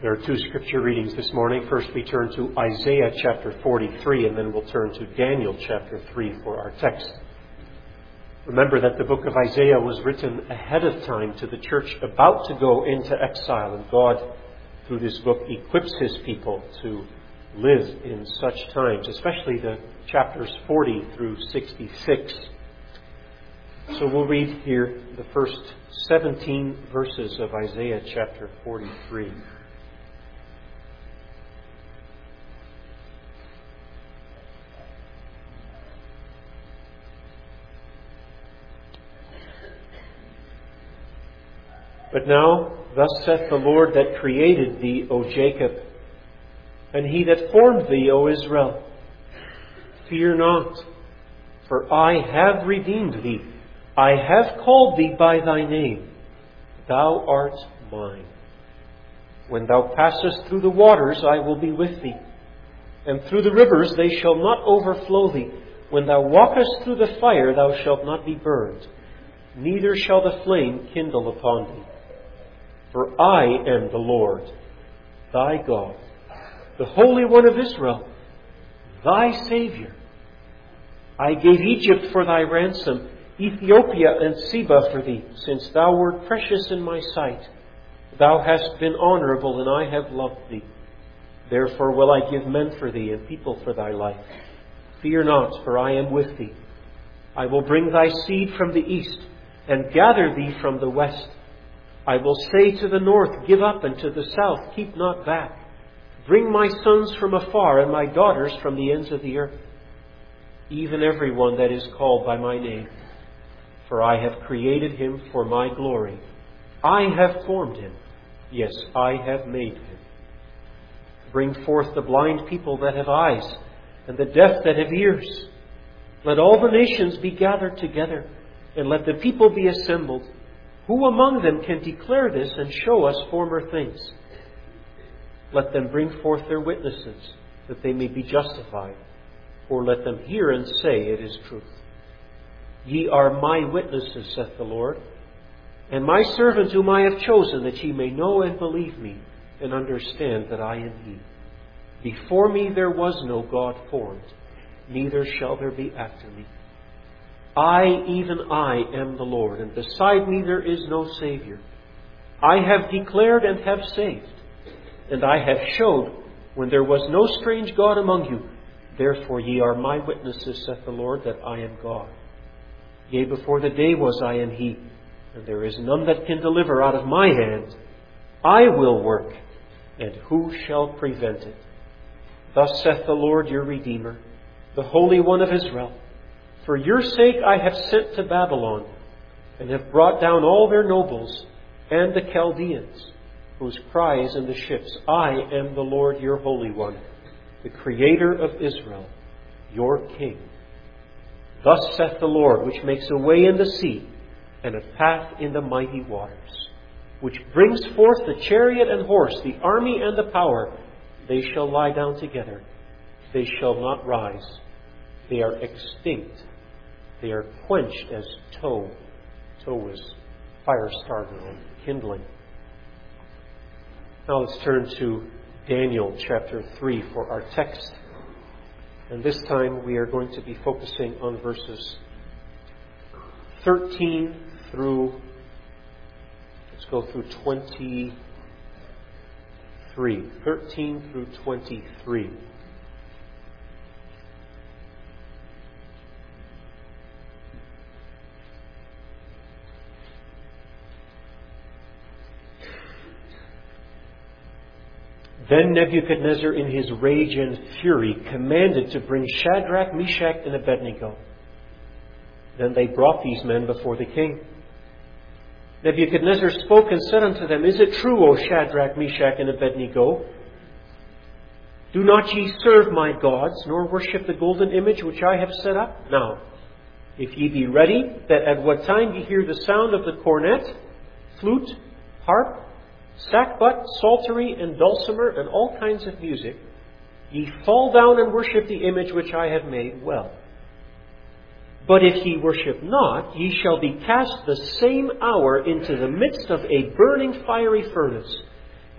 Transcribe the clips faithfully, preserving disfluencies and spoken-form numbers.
There are two scripture readings this morning. First, we turn to Isaiah chapter forty-three, and then we'll turn to Daniel chapter three for our text. Remember that the book of Isaiah was written ahead of time to the church about to go into exile, and God, through this book, equips His people to live in such times, especially the chapters forty through sixty-six. So we'll read here the first seventeen verses of Isaiah chapter forty-three. But now, thus saith the Lord that created thee, O Jacob, and He that formed thee, O Israel, fear not, for I have redeemed thee. I have called thee by thy name. Thou art mine. When thou passest through the waters, I will be with thee, and through the rivers they shall not overflow thee. When thou walkest through the fire, thou shalt not be burned, neither shall the flame kindle upon thee. For I am the Lord, thy God, the Holy One of Israel, thy Saviour. I gave Egypt for thy ransom, Ethiopia and Seba for thee, since thou wert precious in my sight. Thou hast been honourable, and I have loved thee. Therefore will I give men for thee, and people for thy life. Fear not, for I am with thee. I will bring thy seed from the east, and gather thee from the west. I will say to the north, give up, and to the south, keep not back. Bring my sons from afar, and my daughters from the ends of the earth, even every one that is called by my name. For I have created him for my glory. I have formed him. Yes, I have made him. Bring forth the blind people that have eyes, and the deaf that have ears. Let all the nations be gathered together, and let the people be assembled. Who among them can declare this and show us former things? Let them bring forth their witnesses, that they may be justified. Or let them hear and say, it is truth. Ye are my witnesses, saith the Lord, and my servant whom I have chosen, that ye may know and believe me, and understand that I am He. Before me there was no God formed, neither shall there be after me. I, even I, am the Lord, and beside me there is no Saviour. I have declared and have saved, and I have showed when there was no strange God among you. Therefore ye are my witnesses, saith the Lord, that I am God. Yea, before the day was I am He, and there is none that can deliver out of my hand. I will work, and who shall prevent it? Thus saith the Lord your Redeemer, the Holy One of Israel. For your sake I have sent to Babylon, and have brought down all their nobles, and the Chaldeans, whose cry is in the ships, I am the Lord your Holy One, the Creator of Israel, your King. Thus saith the Lord, which makes a way in the sea, and a path in the mighty waters, which brings forth the chariot and horse, the army and the power. They shall lie down together. They shall not rise. They are extinct. They are quenched as tow. Tow is fire starter or kindling. Now let's turn to Daniel chapter three for our text. And this time we are going to be focusing on verses thirteen through, let's go through twenty-three. thirteen through twenty-three. Then Nebuchadnezzar, in his rage and fury, commanded to bring Shadrach, Meshach, and Abednego. Then they brought these men before the king. Nebuchadnezzar spoke and said unto them, Is it true, O Shadrach, Meshach, and Abednego? Do not ye serve my gods, nor worship the golden image which I have set up? Now, if ye be ready, that at what time ye hear the sound of the cornet, flute, harp, sackbut, psaltery, and dulcimer, and all kinds of music, ye fall down and worship the image which I have made, well. But if ye worship not, ye shall be cast the same hour into the midst of a burning fiery furnace.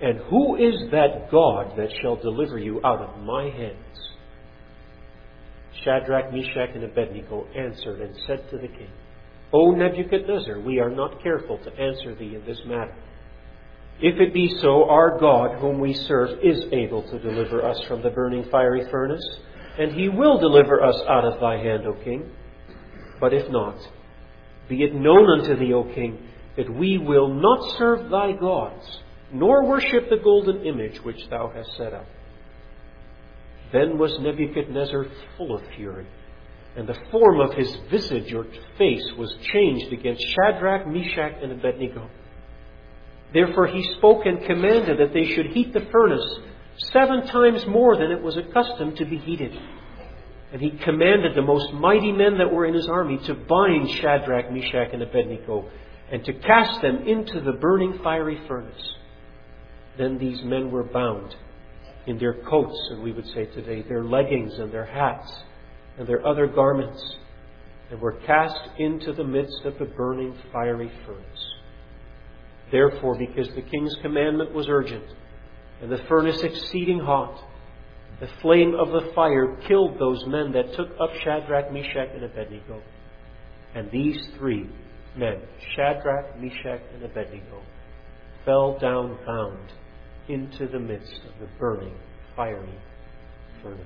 And who is that God that shall deliver you out of my hands? Shadrach, Meshach, and Abednego answered and said to the king, O Nebuchadnezzar, we are not careful to answer thee in this matter. If it be so, our God, whom we serve, is able to deliver us from the burning fiery furnace, and he will deliver us out of thy hand, O king. But if not, be it known unto thee, O king, that we will not serve thy gods, nor worship the golden image which thou hast set up. Then was Nebuchadnezzar full of fury, and the form of his visage or face was changed against Shadrach, Meshach, and Abednego. Therefore he spoke and commanded that they should heat the furnace seven times more than it was accustomed to be heated. And he commanded the most mighty men that were in his army to bind Shadrach, Meshach, and Abednego, and to cast them into the burning fiery furnace. Then these men were bound in their coats, and we would say today, their leggings and their hats and their other garments, and were cast into the midst of the burning fiery furnace. Therefore, because the king's commandment was urgent, and the furnace exceeding hot, the flame of the fire killed those men that took up Shadrach, Meshach, and Abednego. And these three men, Shadrach, Meshach, and Abednego, fell down bound into the midst of the burning fiery furnace.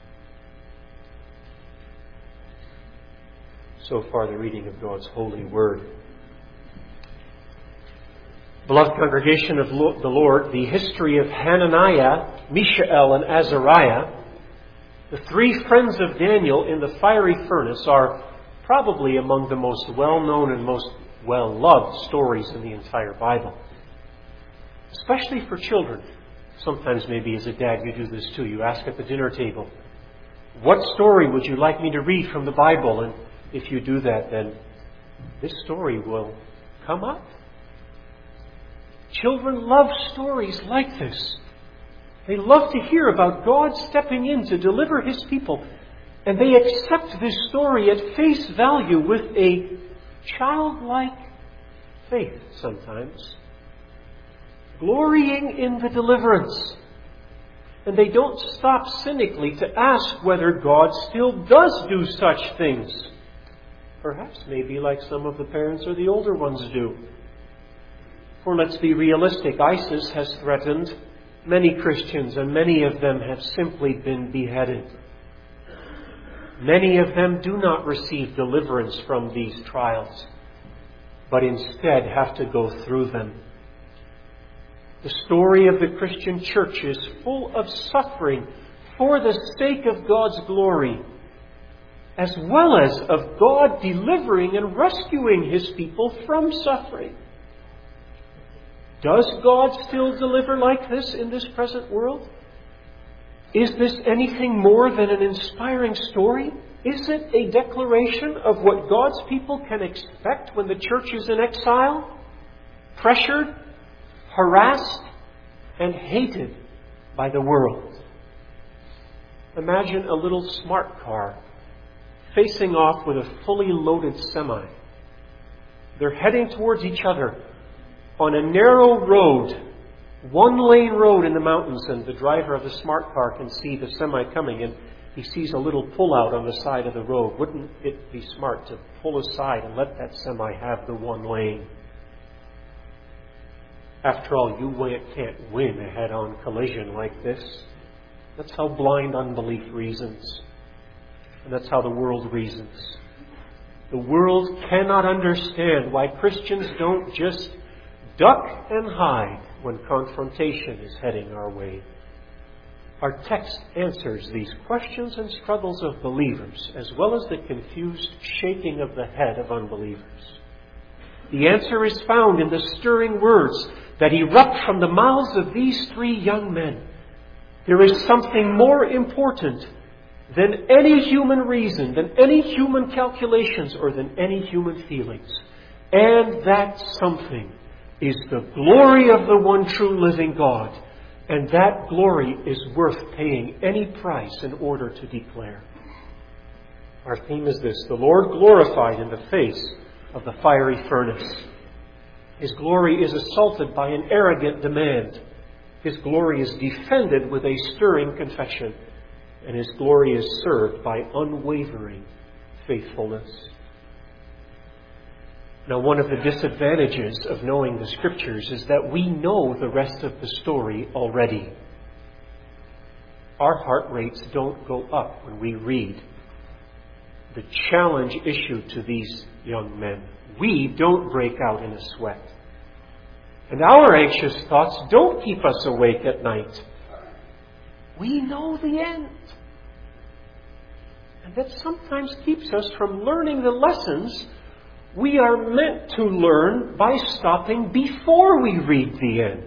So far, the reading of God's holy word. Beloved congregation of the Lord, the history of Hananiah, Mishael, and Azariah, the three friends of Daniel in the fiery furnace, are probably among the most well-known and most well-loved stories in the entire Bible. Especially for children. Sometimes maybe as a dad you do this too. You ask at the dinner table, what story would you like me to read from the Bible? And if you do that, then this story will come up. Children love stories like this. They love to hear about God stepping in to deliver His people. And they accept this story at face value with a childlike faith sometimes, glorying in the deliverance. And they don't stop cynically to ask whether God still does do such things. Perhaps maybe like some of the parents or the older ones do. For let's be realistic, ISIS has threatened many Christians, and many of them have simply been beheaded. Many of them do not receive deliverance from these trials, but instead have to go through them. The story of the Christian church is full of suffering for the sake of God's glory, as well as of God delivering and rescuing His people from suffering. Does God still deliver like this in this present world? Is this anything more than an inspiring story? Is it a declaration of what God's people can expect when the church is in exile, pressured, harassed, and hated by the world? Imagine a little smart car facing off with a fully loaded semi. They're heading towards each other on a narrow road, one-lane road in the mountains, and the driver of the smart car can see the semi coming, and he sees a little pull-out on the side of the road. Wouldn't it be smart to pull aside and let that semi have the one lane? After all, you can't win a head-on collision like this. That's how blind unbelief reasons. And that's how the world reasons. The world cannot understand why Christians don't just duck and hide when confrontation is heading our way. Our text answers these questions and struggles of believers, as well as the confused shaking of the head of unbelievers. The answer is found in the stirring words that erupt from the mouths of these three young men. There is something more important than any human reason, than any human calculations, or than any human feelings. And that something is the glory of the one true living God. And that glory is worth paying any price in order to declare. Our theme is this: the Lord glorified in the face of the fiery furnace. His glory is assaulted by an arrogant demand. His glory is defended with a stirring confession, and His glory is served by unwavering faithfulness. Now, one of the disadvantages of knowing the Scriptures is that we know the rest of the story already. Our heart rates don't go up when we read the challenge issued to these young men. We don't break out in a sweat. And our anxious thoughts don't keep us awake at night. We know the end. And that sometimes keeps us from learning the lessons we are meant to learn by stopping before we read the end.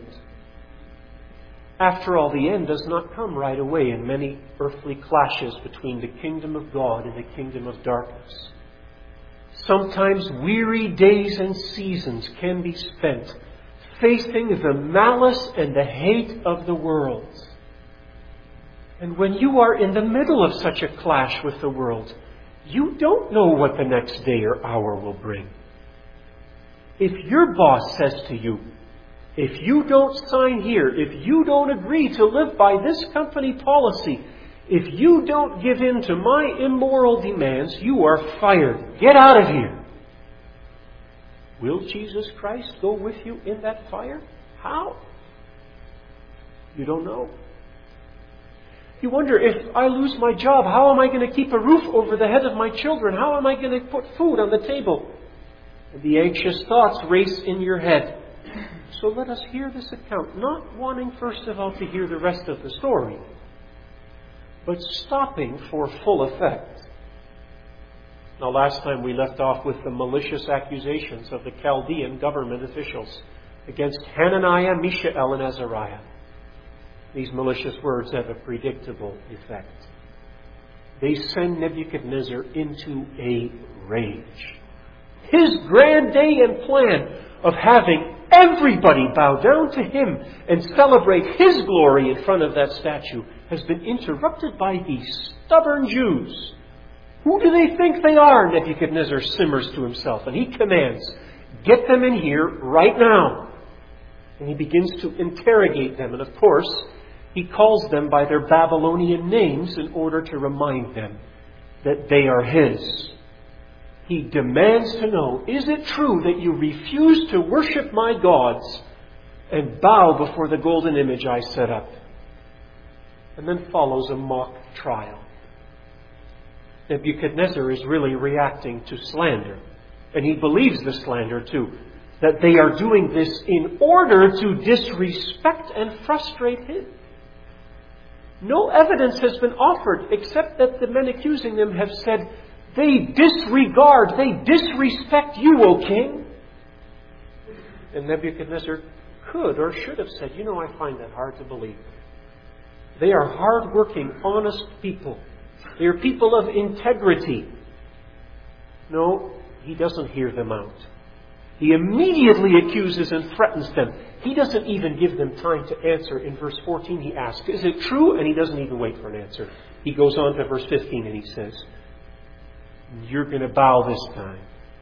After all, the end does not come right away in many earthly clashes between the kingdom of God and the kingdom of darkness. Sometimes weary days and seasons can be spent facing the malice and the hate of the world. And when you are in the middle of such a clash with the world, you don't know what the next day or hour will bring. If your boss says to you, if you don't sign here, if you don't agree to live by this company policy, if you don't give in to my immoral demands, you are fired. Get out of here. Will Jesus Christ go with you in that fire? How? You don't know. You wonder, if I lose my job, how am I going to keep a roof over the head of my children? How am I going to put food on the table? And the anxious thoughts race in your head. So let us hear this account, not wanting first of all to hear the rest of the story, but stopping for full effect. Now, last time we left off with the malicious accusations of the Chaldean government officials against Hananiah, Mishael, and Azariah. These malicious words have a predictable effect. They send Nebuchadnezzar into a rage. His grand day and plan of having everybody bow down to him and celebrate his glory in front of that statue has been interrupted by these stubborn Jews. Who do they think they are? Nebuchadnezzar simmers to himself, and he commands, get them in here right now. And he begins to interrogate them, and of course, he calls them by their Babylonian names in order to remind them that they are his. He demands to know, is it true that you refuse to worship my gods and bow before the golden image I set up? And then follows a mock trial. Nebuchadnezzar is really reacting to slander. And he believes the slander too. That they are doing this in order to disrespect and frustrate him. No evidence has been offered except that the men accusing them have said, they disregard, they disrespect you, O king. And Nebuchadnezzar could or should have said, you know, I find that hard to believe. They are hard-working, honest people. They are people of integrity. No, he doesn't hear them out. He immediately accuses and threatens them. He doesn't even give them time to answer. In verse fourteen he asks, is it true? And he doesn't even wait for an answer. He goes on to verse fifteen and he says, you're going to bow this time.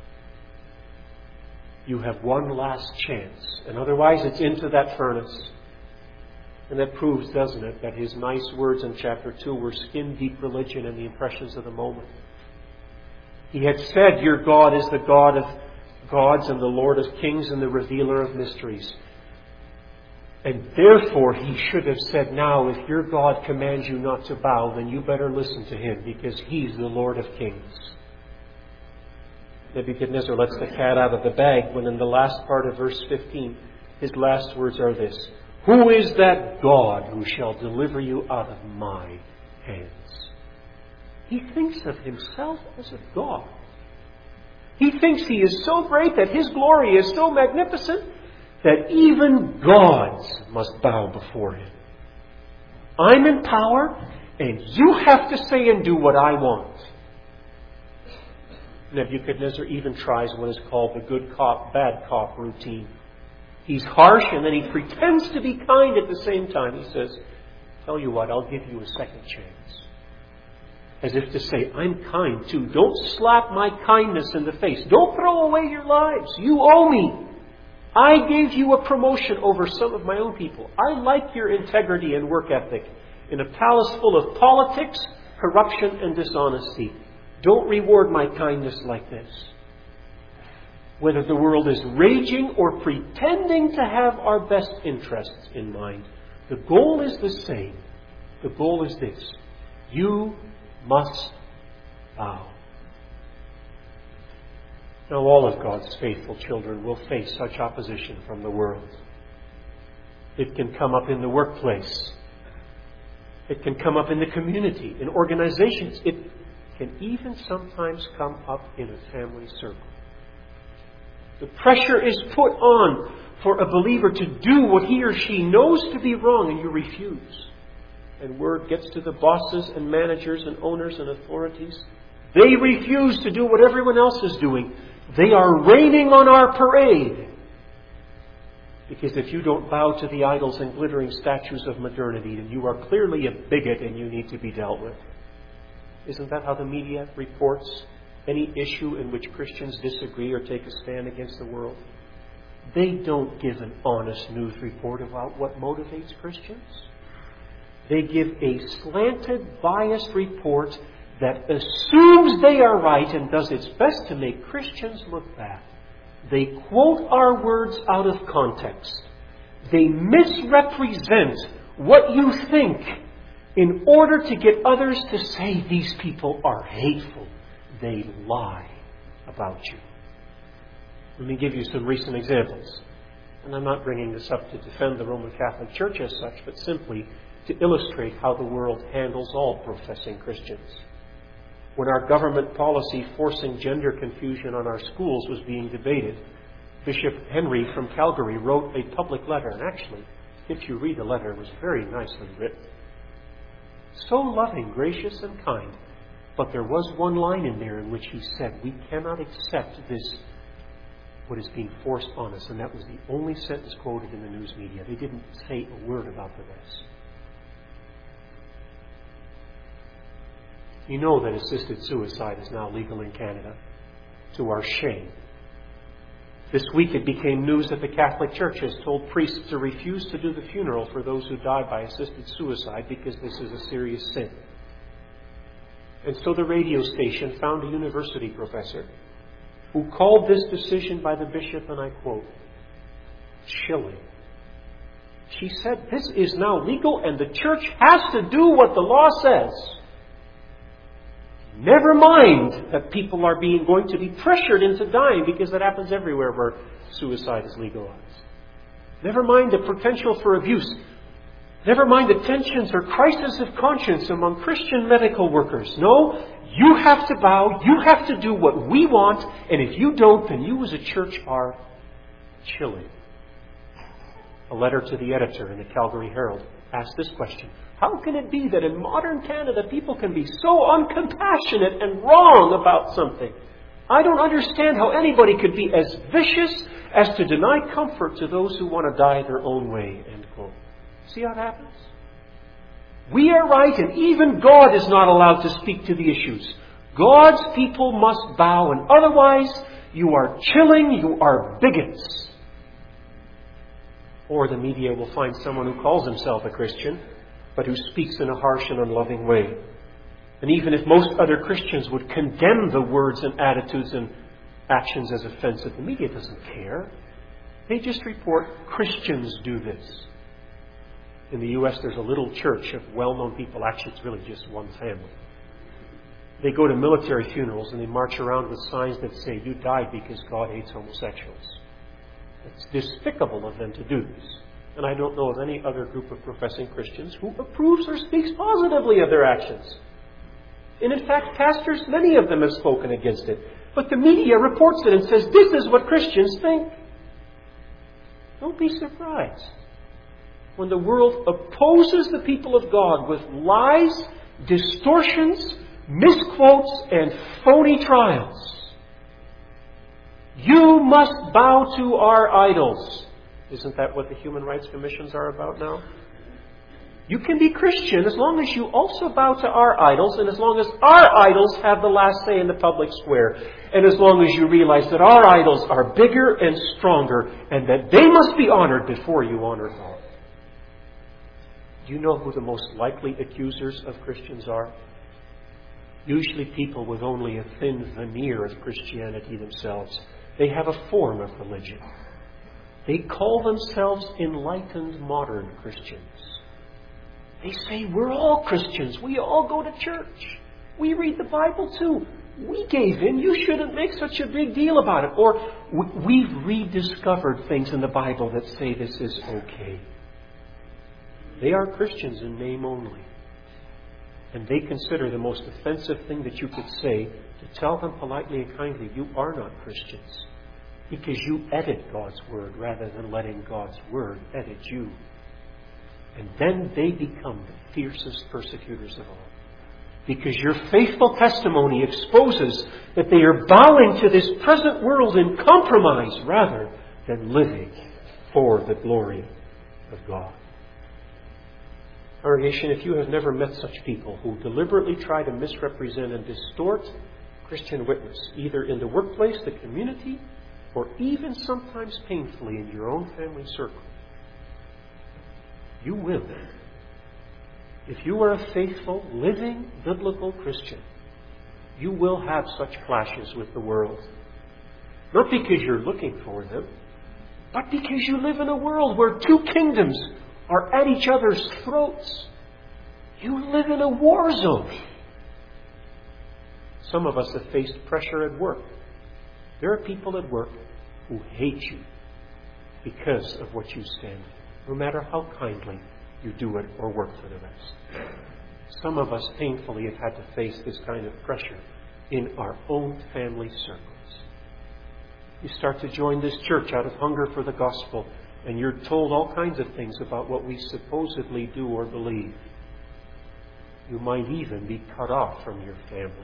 You have one last chance. And otherwise it's into that furnace. And that proves, doesn't it, that his nice words in chapter two were skin-deep religion and the impressions of the moment. He had said, your God is the God of gods and the Lord of kings and the revealer of mysteries. And therefore he should have said, now if your God commands you not to bow, then you better listen to him because he's the Lord of kings. Nebuchadnezzar lets the cat out of the bag when in the last part of verse fifteen, his last words are this, who is that God who shall deliver you out of my hands? He thinks of himself as a God. He thinks he is so great, that his glory is so magnificent, that even gods must bow before him. I'm in power, and you have to say and do what I want. Nebuchadnezzar even tries what is called the good cop, bad cop routine. He's harsh, and then he pretends to be kind at the same time. He says, tell you what, I'll give you a second chance. As if to say, I'm kind too. Don't slap my kindness in the face. Don't throw away your lives. You owe me. I gave you a promotion over some of my own people. I like your integrity and work ethic. In a palace full of politics, corruption, and dishonesty, don't reward my kindness like this. Whether the world is raging or pretending to have our best interests in mind, the goal is the same. The goal is this: you must bow. Now, all of God's faithful children will face such opposition from the world. It can come up in the workplace. It can come up in the community, in organizations. It can even sometimes come up in a family circle. The pressure is put on for a believer to do what he or she knows to be wrong, and you refuse. And word gets to the bosses and managers and owners and authorities. They refuse to do what everyone else is doing. They are raining on our parade. Because if you don't bow to the idols and glittering statues of modernity, then you are clearly a bigot and you need to be dealt with. Isn't that how the media reports any issue in which Christians disagree or take a stand against the world? They don't give an honest news report about what motivates Christians. They give a slanted, biased report that assumes they are right and does its best to make Christians look bad. They quote our words out of context. They misrepresent what you think in order to get others to say these people are hateful. They lie about you. Let me give you some recent examples. And I'm not bringing this up to defend the Roman Catholic Church as such, but simply to illustrate how the world handles all professing Christians. When our government policy forcing gender confusion on our schools was being debated, Bishop Henry from Calgary wrote a public letter. And actually, if you read the letter, it was very nicely written. So loving, gracious, and kind. But there was one line in there in which he said, we cannot accept this, what is being forced on us. And that was the only sentence quoted in the news media. They didn't say a word about the rest. You know that assisted suicide is now legal in Canada, to our shame. This week it became news that the Catholic Church has told priests to refuse to do the funeral for those who die by assisted suicide because this is a serious sin. And so the radio station found a university professor who called this decision by the bishop, and I quote, chilling. She said, this is now legal and the church has to do what the law says. Never mind that people are being going to be pressured into dying, because that happens everywhere where suicide is legalized. Never mind the potential for abuse. Never mind the tensions or crisis of conscience among Christian medical workers. No, you have to bow. You have to do what we want. And if you don't, then you as a church are chilling. A letter to the editor in the Calgary Herald asked this question. How can it be that in modern Canada people can be so uncompassionate and wrong about something? I don't understand how anybody could be as vicious as to deny comfort to those who want to die their own way. End quote. See how it happens? We are right, and even God is not allowed to speak to the issues. God's people must bow, and otherwise you are chilling, you are bigots. Or the media will find someone who calls himself a Christian, but who speaks in a harsh and unloving way. And even if most other Christians would condemn the words and attitudes and actions as offensive, the media doesn't care. They just report Christians do this. In the U S, there's a little church of well-known people. Actually, it's really just one family. They go to military funerals and they march around with signs that say, you died because God hates homosexuals. It's despicable of them to do this. And I don't know of any other group of professing Christians who approves or speaks positively of their actions. And in fact, pastors, many of them have spoken against it. But the media reports it and says, this is what Christians think. Don't be surprised when the world opposes the people of God with lies, distortions, misquotes, and phony trials. You must bow to our idols. Isn't that what the Human Rights Commissions are about now? You can be Christian as long as you also bow to our idols, and as long as our idols have the last say in the public square, and as long as you realize that our idols are bigger and stronger, and that they must be honored before you honor God. Do you know who the most likely accusers of Christians are? Usually people with only a thin veneer of Christianity themselves. They have a form of religion. They call themselves enlightened modern Christians. They say, we're all Christians. We all go to church. We read the Bible too. We gave in. You shouldn't make such a big deal about it. Or we've rediscovered things in the Bible that say this is okay. They are Christians in name only. And they consider the most offensive thing that you could say to tell them politely and kindly, you are not Christians. Because you edit God's Word rather than letting God's Word edit you. And then they become the fiercest persecutors of all. Because your faithful testimony exposes that they are bowing to this present world in compromise rather than living for the glory of God. Congregation, if you have never met such people who deliberately try to misrepresent and distort Christian witness, either in the workplace, the community, or even sometimes painfully in your own family circle, you will. If you are a faithful, living, biblical Christian, you will have such clashes with the world. Not because you're looking for them, but because you live in a world where two kingdoms are at each other's throats. You live in a war zone. Some of us have faced pressure at work. There are people at work who hate you because of what you stand for, no matter how kindly you do it or work for the rest. Some of us painfully have had to face this kind of pressure in our own family circles. You start to join this church out of hunger for the gospel, and you're told all kinds of things about what we supposedly do or believe. You might even be cut off from your family.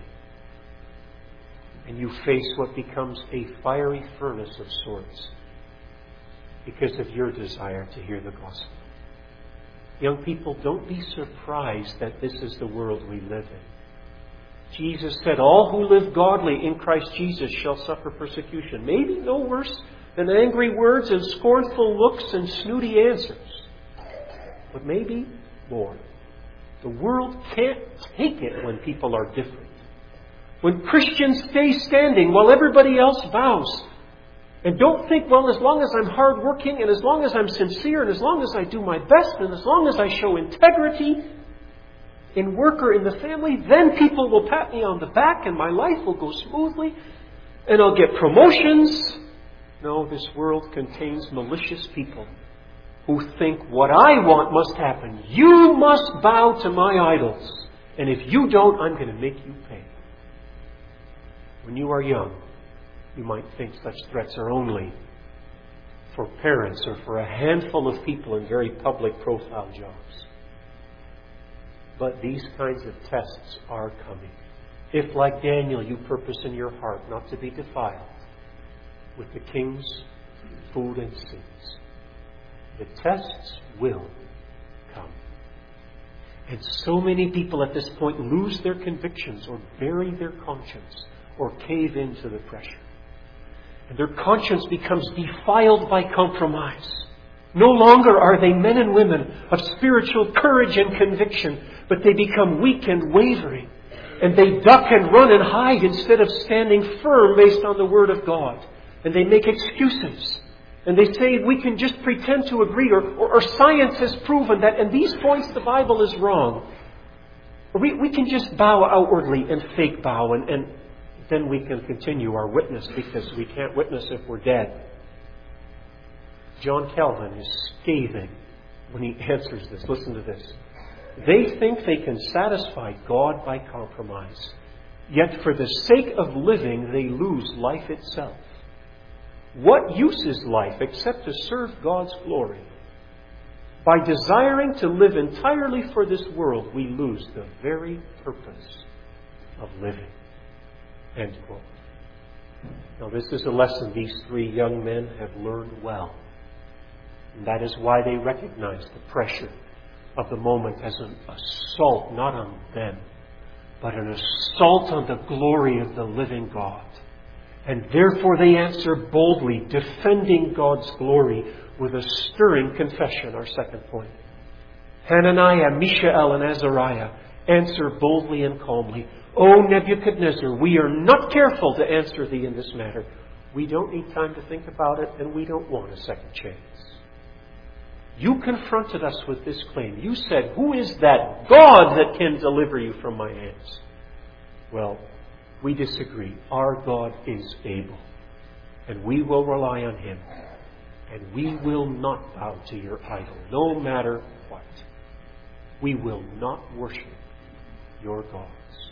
And you face what becomes a fiery furnace of sorts because of your desire to hear the gospel. Young people, don't be surprised that this is the world we live in. Jesus said, all who live godly in Christ Jesus shall suffer persecution. Maybe no worse than angry words and scornful looks and snooty answers. But maybe more. The world can't take it when people are different. When Christians stay standing while everybody else bows. And don't think, well, as long as I'm hardworking and as long as I'm sincere and as long as I do my best and as long as I show integrity in work or in the family, then people will pat me on the back and my life will go smoothly and I'll get promotions. No, this world contains malicious people who think what I want must happen. You must bow to my idols. And if you don't, I'm going to make you pay. When you are young, you might think such threats are only for parents or for a handful of people in very public profile jobs. But these kinds of tests are coming. If, like Daniel, you purpose in your heart not to be defiled with the king's food and sins, the tests will come. And so many people at this point lose their convictions or bury their conscience or cave into the pressure. And their conscience becomes defiled by compromise. No longer are they men and women of spiritual courage and conviction, but they become weak and wavering. And they duck and run and hide instead of standing firm based on the Word of God. And they make excuses. And they say we can just pretend to agree, or, or, or science has proven that in these points the Bible is wrong. Or we, we can just bow outwardly and fake bow, and, and then we can continue our witness because we can't witness if we're dead. John Calvin is scathing when he answers this. Listen to this. They think they can satisfy God by compromise, yet for the sake of living they lose life itself. What use is life except to serve God's glory? By desiring to live entirely for this world, we lose the very purpose of living. End quote. Now, this is a lesson these three young men have learned well. And that is why they recognize the pressure of the moment as an assault not on them, but an assault on the glory of the living God. And therefore they answer boldly, defending God's glory with a stirring confession, our second point. Hananiah, Mishael, and Azariah answer boldly and calmly, O Nebuchadnezzar, we are not careful to answer thee in this matter. We don't need time to think about it, and we don't want a second chance. You confronted us with this claim. You said, who is that God that can deliver you from my hands? Well, we disagree. Our God is able, and we will rely on Him, and we will not bow to your idol, no matter what. We will not worship your gods.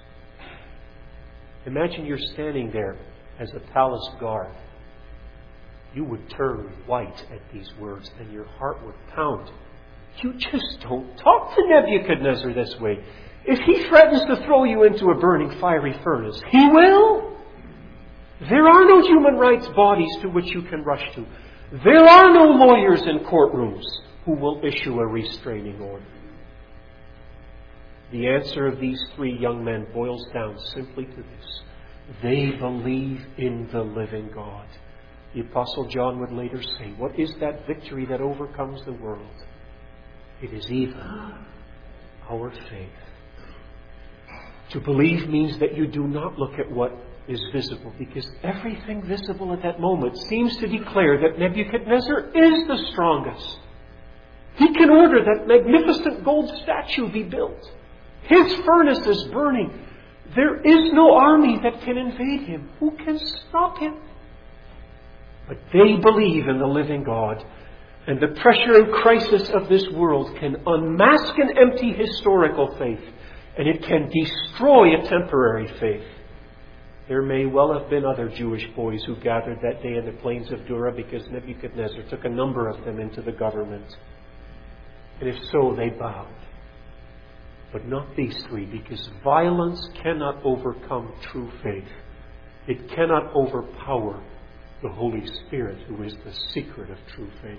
Imagine you're standing there as a palace guard. You would turn white at these words, and your heart would pound. You just don't talk to Nebuchadnezzar this way. If he threatens to throw you into a burning fiery furnace, he will. There are no human rights bodies to which you can rush to. There are no lawyers in courtrooms who will issue a restraining order. The answer of these three young men boils down simply to this. They believe in the living God. The Apostle John would later say, what is that victory that overcomes the world? It is even our faith. To believe means that you do not look at what is visible, because everything visible at that moment seems to declare that Nebuchadnezzar is the strongest. He can order that magnificent gold statue be built. His furnace is burning. There is no army that can invade him. Who can stop him? But they believe in the living God, and the pressure and crisis of this world can unmask an empty historical faith, and it can destroy a temporary faith. There may well have been other Jewish boys who gathered that day in the plains of Dura because Nebuchadnezzar took a number of them into the government. And if so, they bowed. But not these three, because violence cannot overcome true faith. It cannot overpower the Holy Spirit, who is the secret of true faith.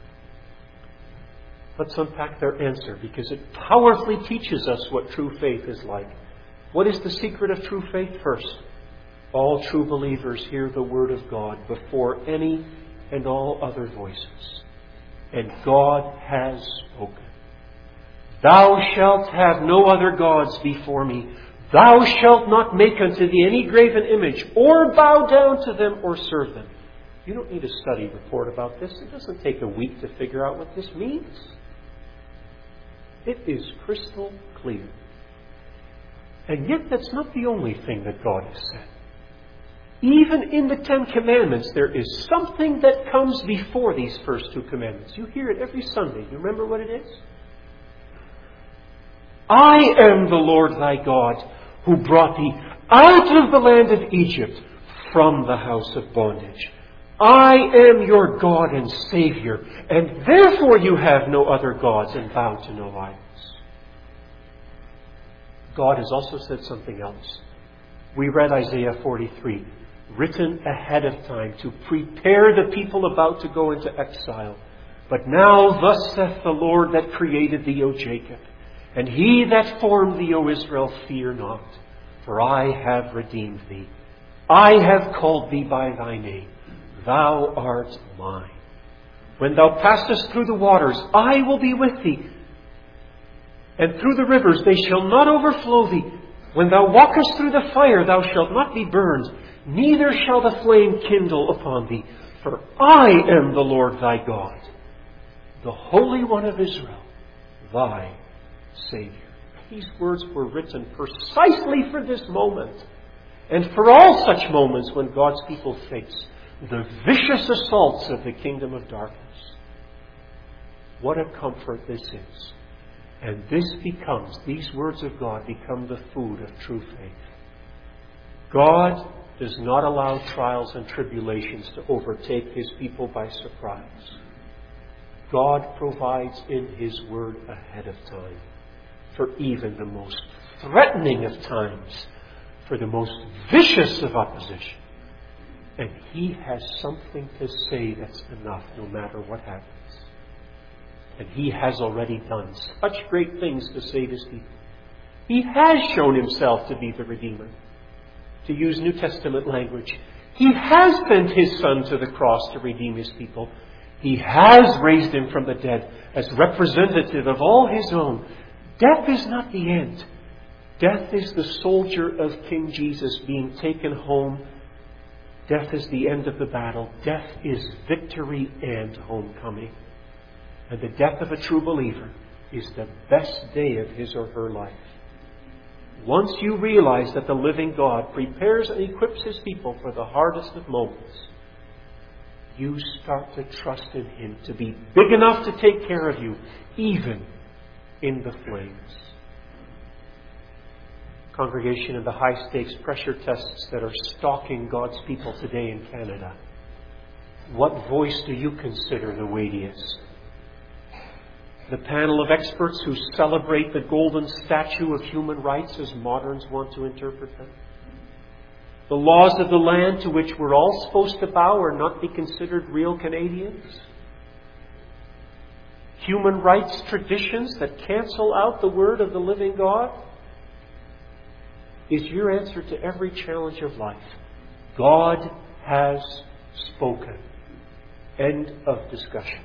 Let's unpack their answer, because it powerfully teaches us what true faith is like. What is the secret of true faith? First, all true believers hear the Word of God before any and all other voices. And God has spoken. Thou shalt have no other gods before me. Thou shalt not make unto thee any graven image, or bow down to them, or serve them. You don't need a study report about this. It doesn't take a week to figure out what this means. It is crystal clear. And yet that's not the only thing that God has said. Even in the Ten Commandments, there is something that comes before these first two commandments. You hear it every Sunday. You remember what it is? I am the Lord thy God, who brought thee out of the land of Egypt from the house of bondage. I am your God and Savior, and therefore you have no other gods and bow to no idols. God has also said something else. We read Isaiah forty-three, written ahead of time to prepare the people about to go into exile. But now thus saith the Lord that created thee, O Jacob, and he that formed thee, O Israel, fear not, for I have redeemed thee. I have called thee by thy name. Thou art mine. When thou passest through the waters, I will be with thee. And through the rivers, they shall not overflow thee. When thou walkest through the fire, thou shalt not be burned, neither shall the flame kindle upon thee. For I am the Lord thy God, the Holy One of Israel, thy Savior. These words were written precisely for this moment, and for all such moments when God's people face the vicious assaults of the kingdom of darkness. What a comfort this is. And this becomes, these words of God become the food of true faith. God does not allow trials and tribulations to overtake His people by surprise. God provides in His Word ahead of time for even the most threatening of times, for the most vicious of opposition. And He has something to say that's enough no matter what happens. And He has already done such great things to save His people. He has shown Himself to be the Redeemer. To use New Testament language, He has sent His Son to the cross to redeem His people. He has raised Him from the dead as representative of all His own. Death is not the end. Death is the soldier of King Jesus being taken home. Death is the end of the battle. Death is victory and homecoming. And the death of a true believer is the best day of his or her life. Once you realize that the living God prepares and equips His people for the hardest of moments, you start to trust in Him to be big enough to take care of you, even in the flames. Congregation, in the high-stakes pressure tests that are stalking God's people today in Canada, what voice do you consider the weightiest? The panel of experts who celebrate the golden statue of human rights as moderns want to interpret them? The laws of the land to which we're all supposed to bow or not be considered real Canadians? Human rights traditions that cancel out the word of the living God? Is your answer to every challenge of life: God has spoken. End of discussion.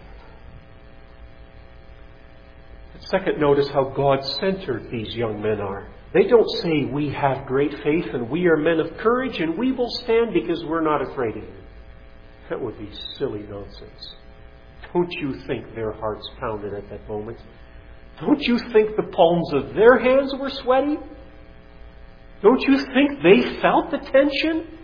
Second, notice how God-centered these young men are. They don't say, we have great faith and we are men of courage and we will stand because we're not afraid of you. That would be silly nonsense. Don't you think their hearts pounded at that moment? Don't you think the palms of their hands were sweaty? Don't you think they felt the tension?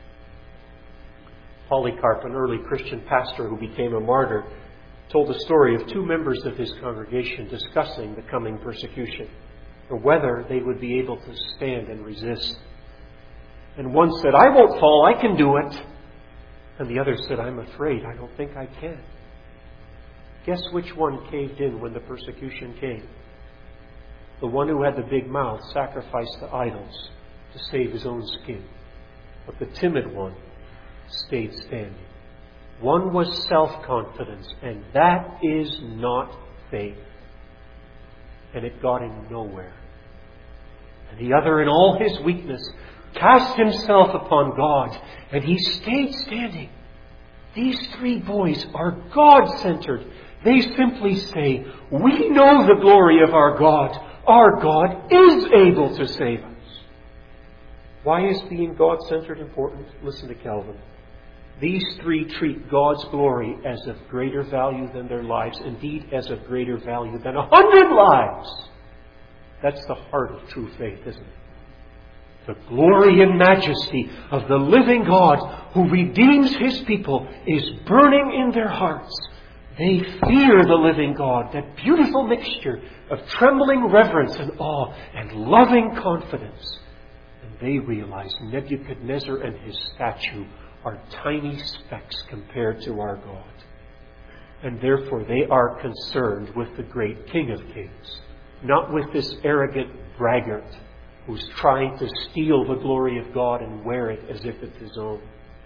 Polycarp, an early Christian pastor who became a martyr, told the story of two members of his congregation discussing the coming persecution, or whether they would be able to stand and resist. And one said, I won't fall, I can do it. And the other said, I'm afraid, I don't think I can. Guess which one caved in when the persecution came? The one who had the big mouth sacrificed to idols to save his own skin. But the timid one stayed standing. One was self-confidence, and that is not faith. And it got him nowhere. And the other, in all his weakness, cast himself upon God, and he stayed standing. These three boys are God-centered. They simply say, we know the glory of our God. Our God is able to save us. Why is being God-centered important? Listen to Calvin. These three treat God's glory as of greater value than their lives, indeed as of greater value than a hundred lives. That's the heart of true faith, isn't it? The glory and majesty of the living God who redeems His people is burning in their hearts. They fear the living God, that beautiful mixture of trembling reverence and awe and loving confidence. And they realize Nebuchadnezzar and his statue are tiny specks compared to our God. And therefore they are concerned with the great King of Kings, not with this arrogant braggart who's trying to steal the glory of God and wear it as if it's his own.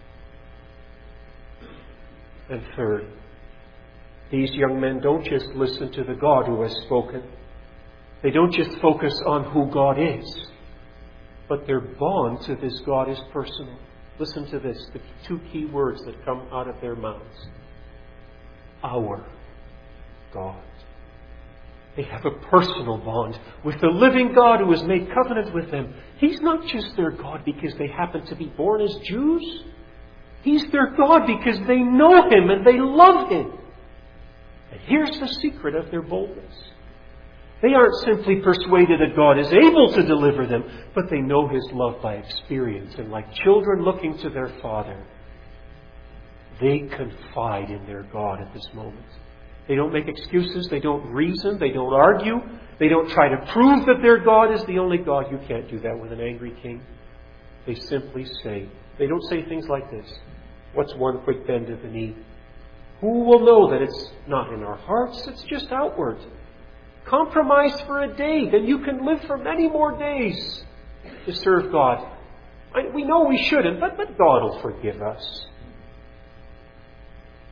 And third, these young men don't just listen to the God who has spoken. They don't just focus on who God is, but their bond to this God is personal. Listen to this, the two key words that come out of their mouths. Our God. They have a personal bond with the living God who has made covenant with them. He's not just their God because they happen to be born as Jews. He's their God because they know Him and they love Him. And here's the secret of their boldness. They aren't simply persuaded that God is able to deliver them, but they know His love by experience. And like children looking to their Father, they confide in their God at this moment. They don't make excuses. They don't reason. They don't argue. They don't try to prove that their God is the only God. You can't do that with an angry king. They simply say, they don't say things like this. What's one quick bend of the knee? Who will know that it's not in our hearts? It's just outward. Compromise for a day, then you can live for many more days to serve God. I, we know we shouldn't, but, but God will forgive us.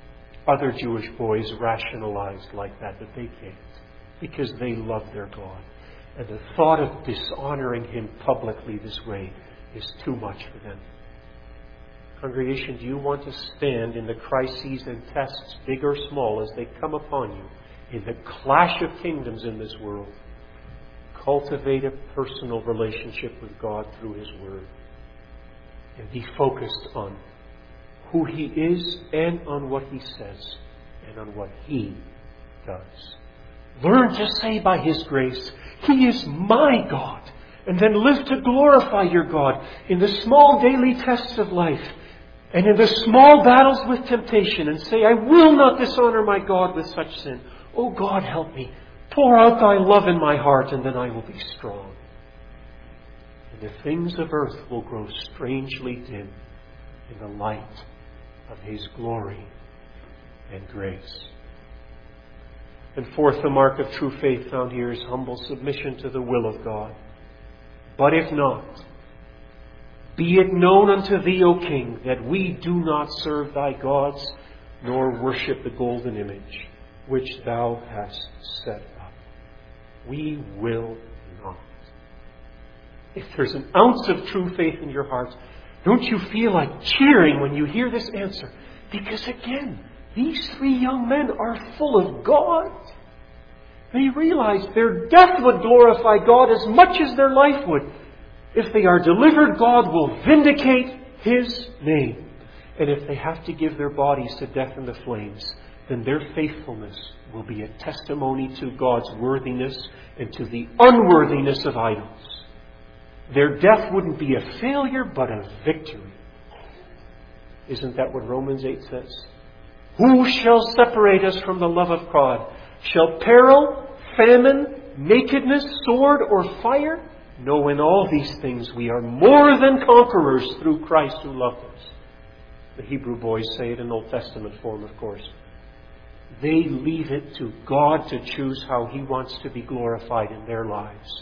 other Jewish boys rationalized like that, but they can't, because they love their God. And the thought of dishonoring Him publicly this way is too much for them. Congregation, do you want to stand in the crises and tests, big or small, as they come upon you, in the clash of kingdoms in this world? Cultivate a personal relationship with God through His Word. And be focused on who He is and on what He says and on what He does. Learn to say by His grace, He is my God. And then live to glorify your God in the small daily tests of life and in the small battles with temptation, and say, I will not dishonor my God with such sin. Oh God, help me. Pour out thy love in my heart, and then I will be strong. And the things of earth will grow strangely dim in the light of His glory and grace. And fourth, the mark of true faith found here is humble submission to the will of God. But if not, be it known unto thee, O King, that we do not serve thy gods, nor worship the golden image which thou hast set up. We will not. If there's an ounce of true faith in your heart, don't you feel like cheering when you hear this answer? Because again, these three young men are full of God. They realize their death would glorify God as much as their life would. If they are delivered, God will vindicate His name. And if they have to give their bodies to death in the flames, then their faithfulness will be a testimony to God's worthiness and to the unworthiness of idols. Their death wouldn't be a failure, but a victory. Isn't that what Romans eight says? Who shall separate us from the love of God? Shall peril, famine, nakedness, sword, or fire? No, in all these things we are more than conquerors through Christ who loved us. The Hebrew boys say it in Old Testament form, of course. They leave it to God to choose how He wants to be glorified in their lives.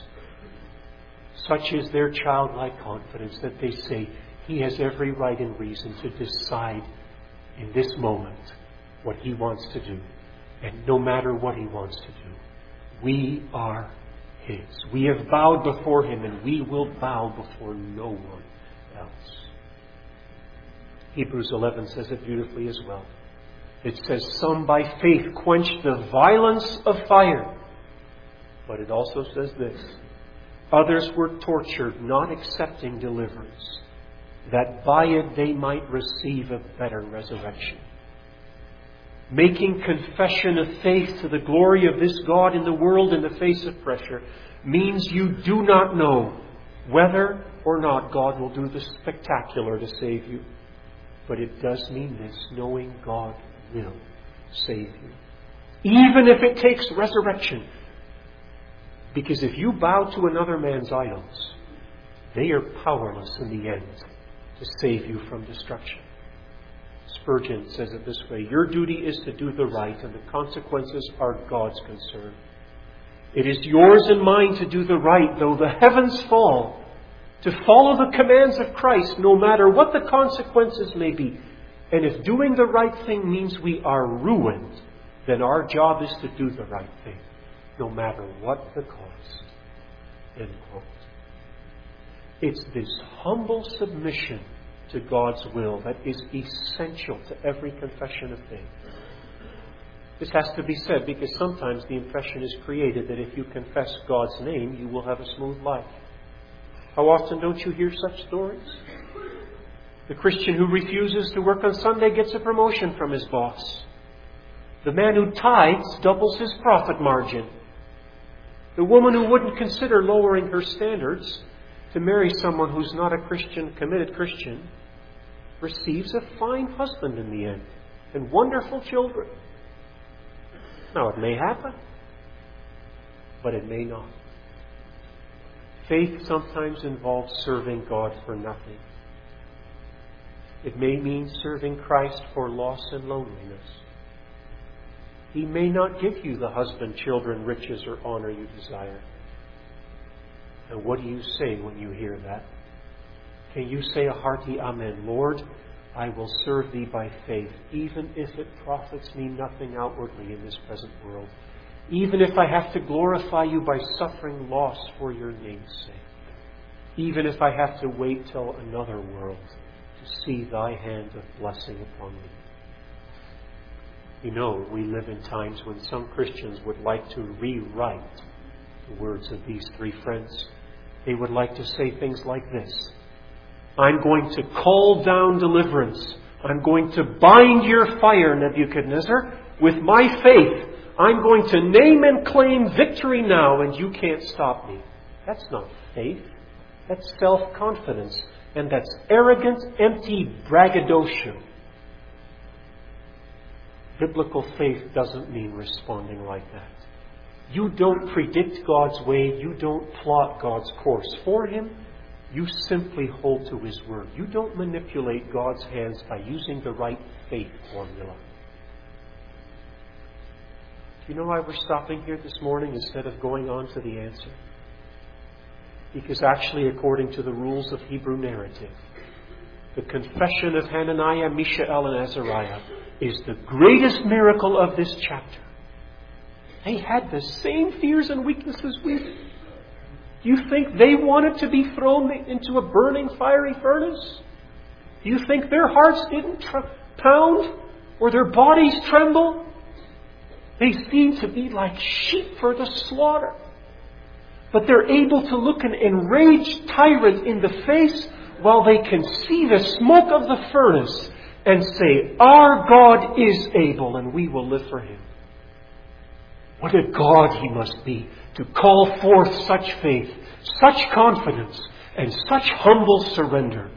Such is their childlike confidence that they say He has every right and reason to decide in this moment what He wants to do. And no matter what He wants to do, we are His. We have bowed before Him, and we will bow before no one else. Hebrews eleven says it beautifully as well. It says, some by faith quenched the violence of fire. But it also says this, others were tortured, not accepting deliverance, that by it they might receive a better resurrection. Making confession of faith to the glory of this God in the world in the face of pressure means you do not know whether or not God will do the spectacular to save you. But it does mean this, knowing God will save you. Even if it takes resurrection. Because if you bow to another man's idols, they are powerless in the end to save you from destruction. Spurgeon says it this way, your duty is to do the right, and the consequences are God's concern. It is yours and mine to do the right, though the heavens fall, to follow the commands of Christ, no matter what the consequences may be. And if doing the right thing means we are ruined, then our job is to do the right thing, no matter what the cost. End quote. It's this humble submission to God's will that is essential to every confession of faith. This has to be said because sometimes the impression is created that if you confess God's name, you will have a smooth life. How often don't you hear such stories? The Christian who refuses to work on Sunday gets a promotion from his boss. The man who tithes doubles his profit margin. The woman who wouldn't consider lowering her standards to marry someone who's not a Christian, committed Christian, receives a fine husband in the end and wonderful children. Now, it may happen, but it may not. Faith sometimes involves serving God for nothing. It may mean serving Christ for loss and loneliness. He may not give you the husband, children, riches, or honor you desire. And what do you say when you hear that? Can you say a hearty amen? Lord, I will serve thee by faith, even if it profits me nothing outwardly in this present world, even if I have to glorify you by suffering loss for your name's sake, even if I have to wait till another world to see thy hand of blessing upon me. You know, we live in times when some Christians would like to rewrite the words of these three friends. They would like to say things like this: I'm going to call down deliverance. I'm going to bind your fire, Nebuchadnezzar, with my faith. I'm going to name and claim victory now, and you can't stop me. That's not faith. That's self-confidence. And that's arrogant, empty braggadocio. Biblical faith doesn't mean responding like that. You don't predict God's way. You don't plot God's course for Him. You simply hold to His Word. You don't manipulate God's hands by using the right faith formula. Do you know why we're stopping here this morning instead of going on to the answer? Because actually, according to the rules of Hebrew narrative, the confession of Hananiah, Mishael, and Azariah is the greatest miracle of this chapter. They had the same fears and weaknesses we did. Do you think they wanted to be thrown into a burning fiery furnace? Do you think their hearts didn't tr- pound or their bodies tremble? They seem to be like sheep for the slaughter. But they're able to look an enraged tyrant in the face while they can see the smoke of the furnace and say, our God is able and we will live for Him. What a God He must be to call forth such faith, such confidence, and such humble surrender.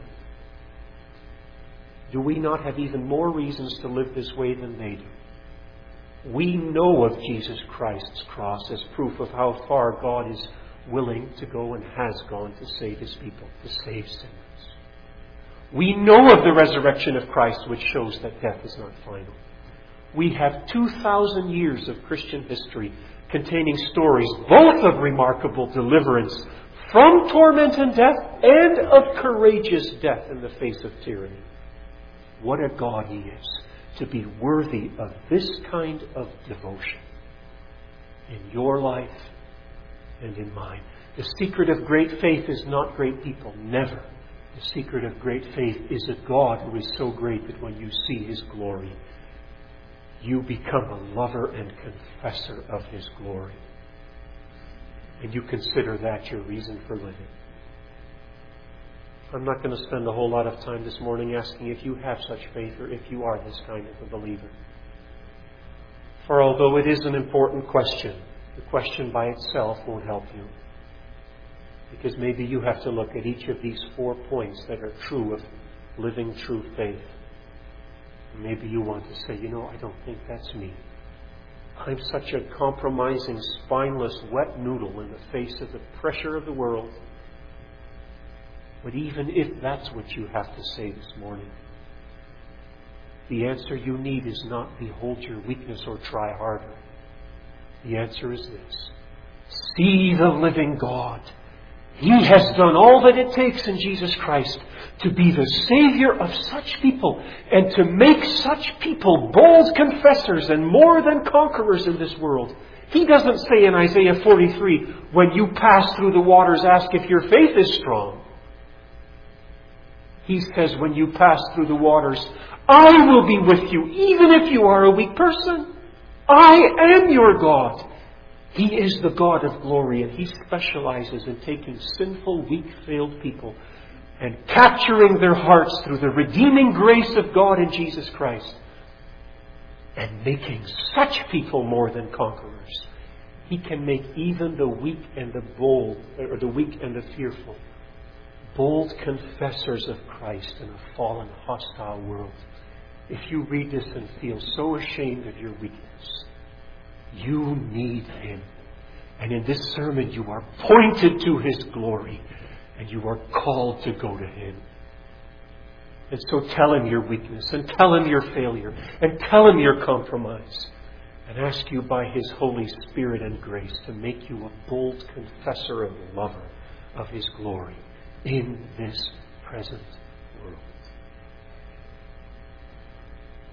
Do we not have even more reasons to live this way than they do? We know of Jesus Christ's cross as proof of how far God is willing to go and has gone to save His people, to save sinners. We know of the resurrection of Christ, which shows that death is not final. We have two thousand years of Christian history containing stories both of remarkable deliverance from torment and death and of courageous death in the face of tyranny. What a God He is to be worthy of this kind of devotion in your life and in mine. The secret of great faith is not great people. Never. The secret of great faith is a God who is so great that when you see His glory, you become a lover and confessor of His glory. And you consider that your reason for living. I'm not going to spend a whole lot of time this morning asking if you have such faith or if you are this kind of a believer. For although it is an important question, the question by itself won't help you. Because maybe you have to look at each of these four points that are true of living true faith. Maybe you want to say, you know, I don't think that's me. I'm such a compromising, spineless, wet noodle in the face of the pressure of the world. But even if that's what you have to say this morning, the answer you need is not behold your weakness or try harder. The answer is this: see the living God. He has done all that it takes in Jesus Christ to be the Savior of such people and to make such people bold confessors and more than conquerors in this world. He doesn't say in Isaiah forty-three, when you pass through the waters, ask if your faith is strong. He says, when you pass through the waters, I will be with you, even if you are a weak person. I am your God. He is the God of glory, and He specializes in taking sinful, weak, failed people and capturing their hearts through the redeeming grace of God in Jesus Christ and making such people more than conquerors. He can make even the weak and the bold, or the weak and the fearful, bold confessors of Christ in a fallen, hostile world. If you read this and feel so ashamed of your weakness, you need Him. And in this sermon you are pointed to His glory and you are called to go to Him. And so tell Him your weakness and tell Him your failure and tell Him your compromise and ask you by His Holy Spirit and grace to make you a bold confessor and lover of His glory in this present world.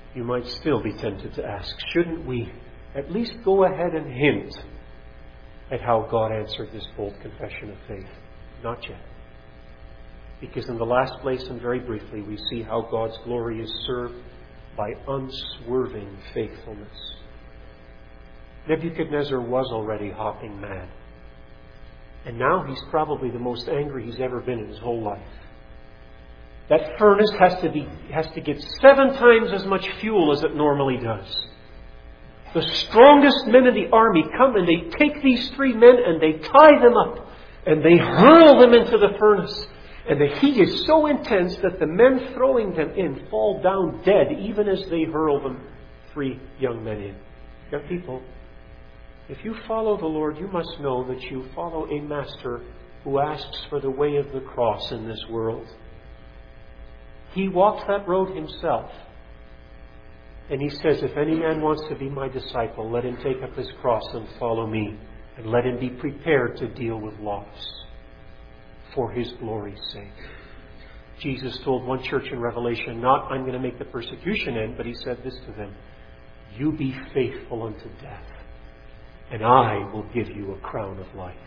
you might still be tempted to ask, shouldn't we at least go ahead and hint at how God answered this bold confession of faith? Not yet. Because in the last place, and very briefly, we see how God's glory is served by unswerving faithfulness. Nebuchadnezzar was already hopping mad. And now he's probably the most angry he's ever been in his whole life. That furnace has to be has to get seven times as much fuel as it normally does. The strongest men in the army come and they take these three men and they tie them up and they hurl them into the furnace. And the heat is so intense that the men throwing them in fall down dead even as they hurl them three young men in. Young people, if you follow the Lord, you must know that you follow a master who asks for the way of the cross in this world. He walked that road himself. And he says, if any man wants to be my disciple, let him take up his cross and follow me. And let him be prepared to deal with loss for his glory's sake. Jesus told one church in Revelation, not, I'm going to make the persecution end, but he said this to them, you be faithful unto death, and I will give you a crown of life.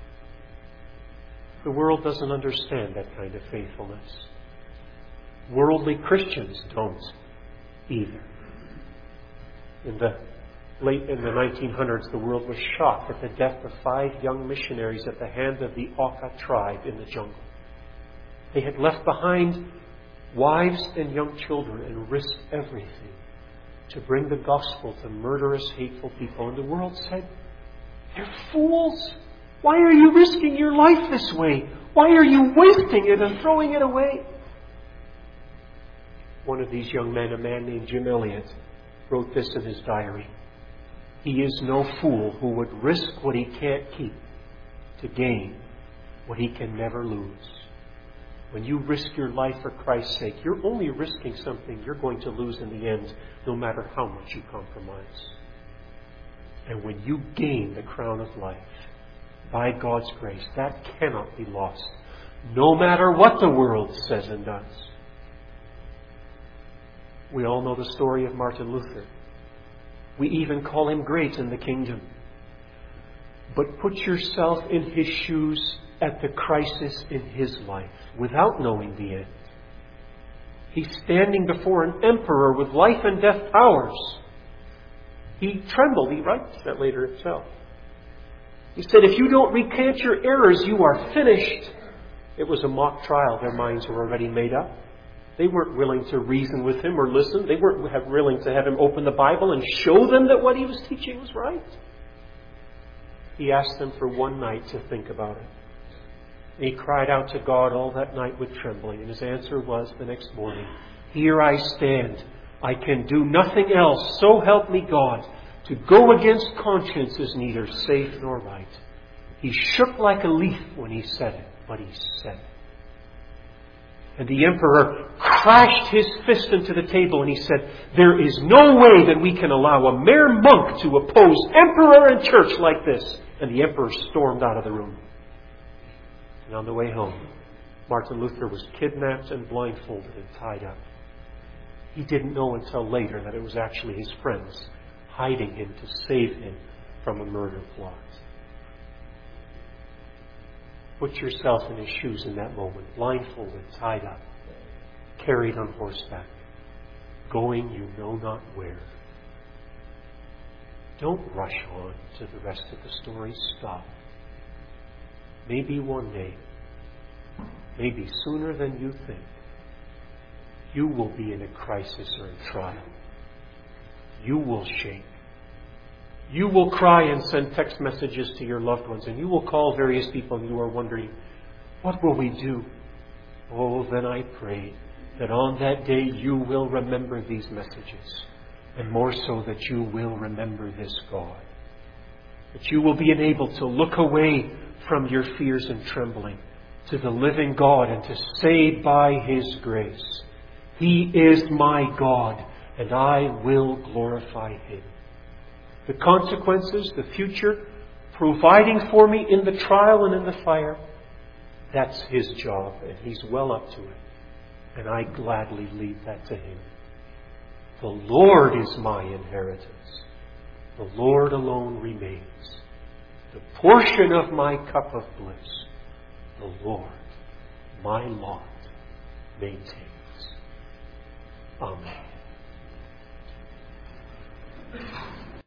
The world doesn't understand that kind of faithfulness. Worldly Christians don't either. In the late in the nineteen hundreds, the world was shocked at the death of five young missionaries at the hand of the Auca tribe in the jungle. They had left behind wives and young children and risked everything to bring the gospel to murderous, hateful people. And the world said, you're fools. Why are you risking your life this way? Why are you wasting it and throwing it away? One of these young men, a man named Jim Elliot, wrote this in his diary. He is no fool who would risk what he can't keep to gain what he can never lose. When you risk your life for Christ's sake, you're only risking something you're going to lose in the end, no matter how much you compromise. And when you gain the crown of life, by God's grace, that cannot be lost, no matter what the world says and does. We all know the story of Martin Luther. We even call him great in the kingdom. But put yourself in his shoes at the crisis in his life, without knowing the end. He's standing before an emperor with life and death powers. He trembled. He writes that later himself. He said, if you don't recant your errors, you are finished. It was a mock trial. Their minds were already made up. They weren't willing to reason with him or listen. They weren't willing to have him open the Bible and show them that what he was teaching was right. He asked them for one night to think about it. He cried out to God all that night with trembling. And his answer was the next morning, here I stand. I can do nothing else. So help me God. To go against conscience is neither safe nor right. He shook like a leaf when he said it, but he said it. And the emperor crashed his fist into the table and he said, there is no way that we can allow a mere monk to oppose emperor and church like this. And the emperor stormed out of the room. And on the way home, Martin Luther was kidnapped and blindfolded and tied up. He didn't know until later that it was actually his friends hiding him to save him from a murder plot. Put yourself in his shoes in that moment, blindfolded, tied up, carried on horseback, going you know not where. Don't rush on to the rest of the story. Stop. Maybe one day, maybe sooner than you think, you will be in a crisis or a trial. You will shake. You will cry and send text messages to your loved ones, and you will call various people and you are wondering, what will we do? Oh, then I pray that on that day you will remember these messages, and more so that you will remember this God. That you will be enabled to look away from your fears and trembling to the living God and to say by His grace, He is my God, and I will glorify Him. The consequences, the future, providing for me in the trial and in the fire, that's His job, and He's well up to it. And I gladly leave that to Him. The Lord is my inheritance. The Lord alone remains. The portion of my cup of bliss, the Lord, my lot, maintains. Amen.